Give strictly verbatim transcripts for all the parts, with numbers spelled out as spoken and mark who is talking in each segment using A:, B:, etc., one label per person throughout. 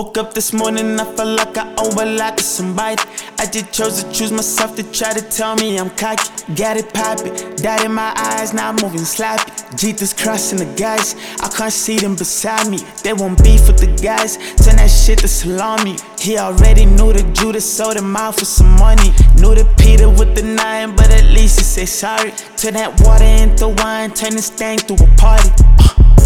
A: Woke up this morning, I felt like I owe a lot to somebody. I just chose to choose myself to try to tell me I'm cocky. Got it poppin', dot in my eyes, now moving sloppy. Jesus crossing the guys, I can't see them beside me. They won't beef with the guys, turn that shit to salami. He already knew the Judas sold him out for some money. Knew the Peter with the nine, but at least he say sorry. Turn that water into wine, turn this thing to a party. uh.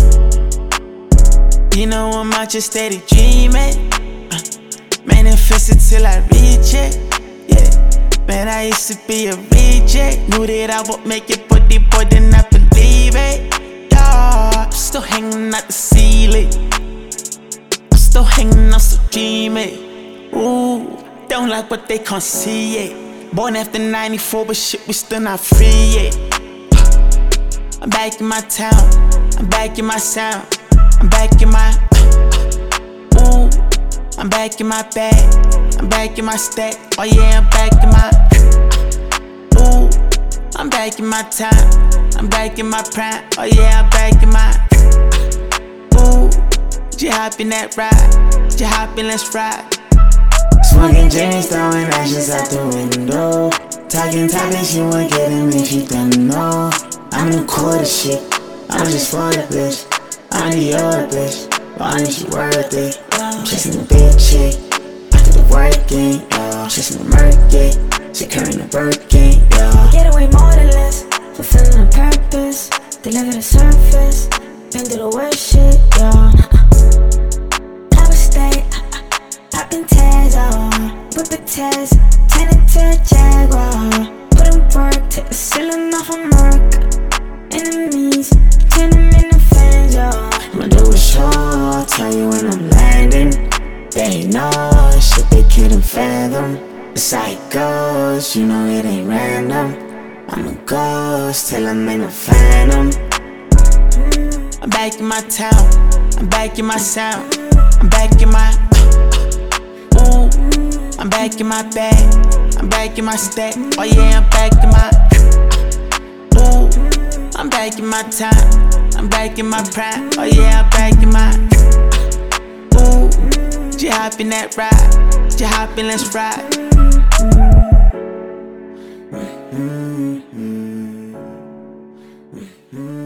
A: You know I'm out just steady dreaming, uh, manifest it till I reach it. Yeah, man, I used to be a reject. Knew that I would make it, but the boy did not believe it. Yeah, I'm still hanging out the ceiling. I'm still hanging out, still dreaming. Ooh, don't like what they can't see it. Born after ninety-four, but shit, we still not free yet. uh, I'm back in my town, I'm back in my sound. I'm back in my, uh, ooh, I'm back in my bag, I'm back in my stack, oh yeah, I'm back in my, uh, ooh, I'm back in my time, I'm back in my prime, oh yeah, I'm back in my, uh, ooh, just hop in that ride, just hop in, let's ride.
B: Smoking James, throwing ashes out the window. Talking topics you weren't getting if you didn't know. I'm in the quarter shit, I'm just for the bitch. I need your bitch, but I need you worth it. I'm chasing a big chick, I put the work in, yeah. Chasing the market, securing the Birkin, yeah.
C: Get away more than less, fulfilling a purpose. Deliver the surface, been through the worst shit, yeah. I would stay, popping tags, oh. Whip a test, turn it to a Jaguar. Put in work, take the ceiling off a mark. Enemies, turn them into fans, yeah.
B: I'ma do a show, I'll tell you when I'm landing. They know shit they couldn't fathom. It's how it goes, you know it ain't random. I'm a ghost till I'm in a phantom.
A: I'm back in my town, I'm back in my sound. I'm back in my, uh, ooh, I'm back in my bag, I'm back in my stack, oh yeah, I'm back in my, uh, ooh, I'm back in my time, I'm back in my prime, oh yeah, I'm back in my, uh, ooh, just hop in that ride, just hop in, let's ride.
B: Mm-hmm. Mm-hmm.